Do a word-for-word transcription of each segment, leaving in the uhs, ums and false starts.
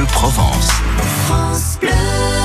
Provence. France Bleu.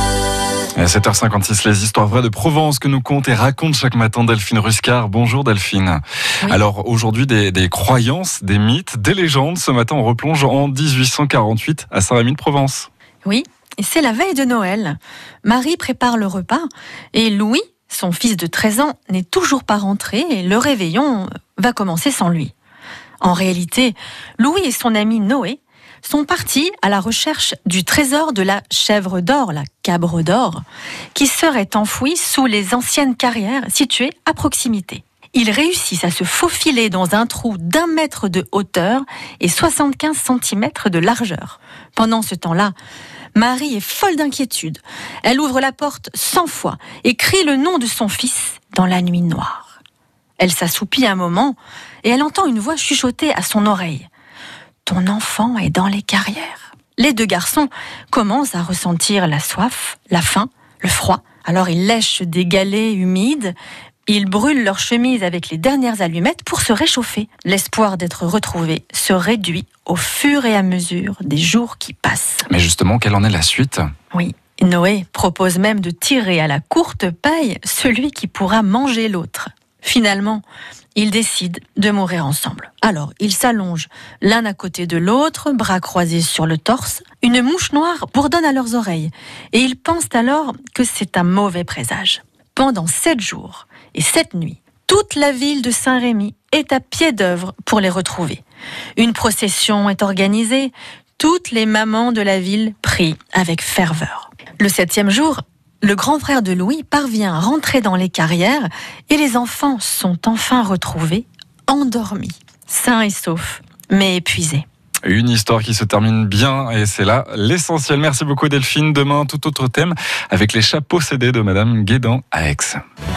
À sept heures cinquante-six, les histoires vraies de Provence que nous compte et raconte chaque matin Delphine Ruscar. Bonjour Delphine. Oui. Alors aujourd'hui, des, des croyances, des mythes, des légendes. Ce matin, on replonge en dix-huit cent quarante-huit à Saint-Rémy-de-Provence. Oui, et c'est la veille de Noël. Marie prépare le repas et Louis, son fils de treize ans, n'est toujours pas rentré et le réveillon va commencer sans lui. En réalité, Louis et son ami Noé sont partis à la recherche du trésor de la chèvre d'or, la cabre d'or, qui serait enfouie sous les anciennes carrières situées à proximité. Ils réussissent à se faufiler dans un trou d'un mètre de hauteur et soixante-quinze centimètres de largeur. Pendant ce temps-là, Marie est folle d'inquiétude. Elle ouvre la porte cent fois et crie le nom de son fils dans la nuit noire. Elle s'assoupit un moment et elle entend une voix chuchoter à son oreille. « Ton enfant est dans les carrières. » Les deux garçons commencent à ressentir la soif, la faim, le froid. Alors ils lèchent des galets humides. Ils brûlent leur chemise avec les dernières allumettes pour se réchauffer. L'espoir d'être retrouvés se réduit au fur et à mesure des jours qui passent. Mais justement, quelle en est la suite ? Oui, Noé propose même de tirer à la courte paille celui qui pourra manger l'autre. Finalement, ils décident de mourir ensemble. Alors, ils s'allongent l'un à côté de l'autre, bras croisés sur le torse. Une mouche noire bourdonne à leurs oreilles et ils pensent alors que c'est un mauvais présage. Pendant sept jours et sept nuits, toute la ville de Saint-Rémy est à pied d'œuvre pour les retrouver. Une procession est organisée, toutes les mamans de la ville prient avec ferveur. Le septième jour, le grand frère de Louis parvient à rentrer dans les carrières et les enfants sont enfin retrouvés, endormis, sains et saufs, mais épuisés. Une histoire qui se termine bien et c'est là l'essentiel. Merci beaucoup Delphine. Demain, tout autre thème avec les chapeaux cédés de Madame Guédan à Aix.